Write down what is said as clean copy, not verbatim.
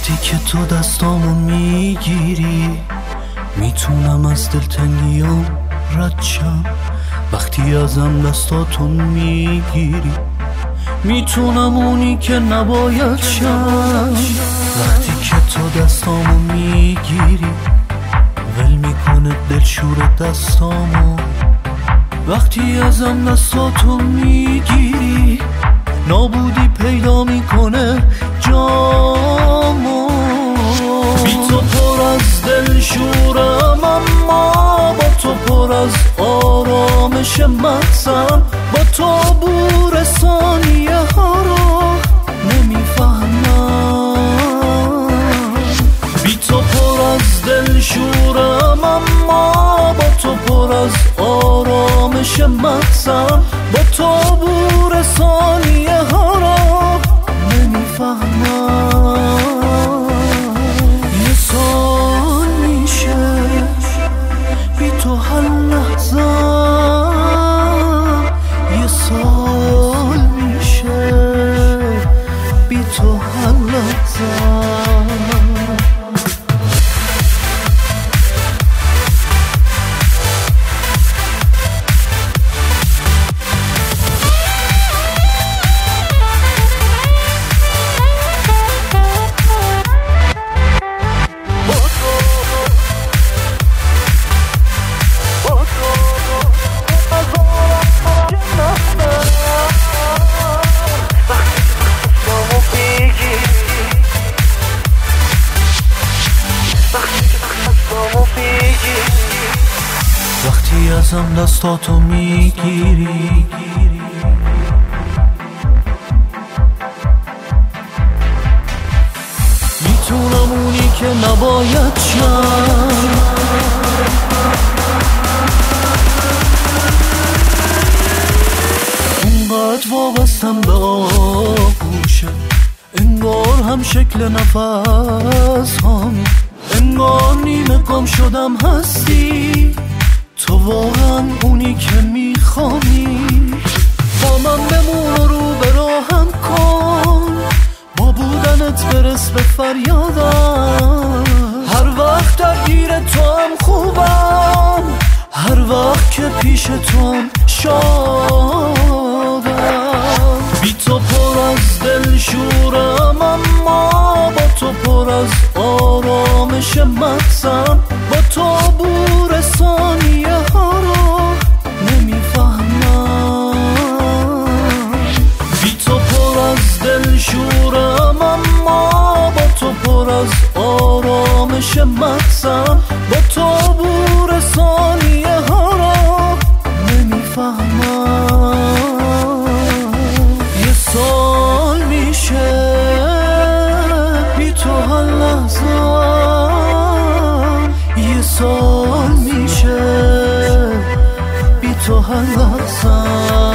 وقتی که تو دستامو میگیری میتونم از دلتنگیام رد شم. وقتی ازم دستاتو میگیری میتونم اونی که نباید شم. وقتی که تو دستامو میگیری ول میکنه دلشور دستامو. وقتی ازم دستاتو میگیری نابودی پیدا میکنه جامو. بی تو پر از دلشورم اما با تو پر از آرامش مغزم. با تو بور ثانیه ها رو نمیفهمم. بی تو پر از دلشورم اما با تو پر از آرامش مغزم. با تو بور ثانیه ها رو نمیفهمم. یه سال میشه بی تو هر لحظم. یه سال میشه بی تو هر لحظم. وقتی ازم دستاتو میگیری میتونم اونی که نباید شم. اونقدر وابستم به آغوشه انگار هم شکل نفس هامی. انگار نیمه گم شدم هستی تو واقعا اونی که میخوانی. با من بمون و رو به راهم کن با بودنت برس به فریادم. هر وقت درگیر تو هم خوبم هر وقت که پیش تو هم شادم. بی تو پر از دلشورم اما با تو پر از آرامش مغزم. با تو بور ثانیه ها رو نمیفهمم. بی تو پر از دلشورم اما با تو پر از آرامش مغزم. با تو بور ثانیه ها رو نمیفهمم. یه سال میشه بی تو هر لحظم. یه سال میشه بی تو هر لحظم.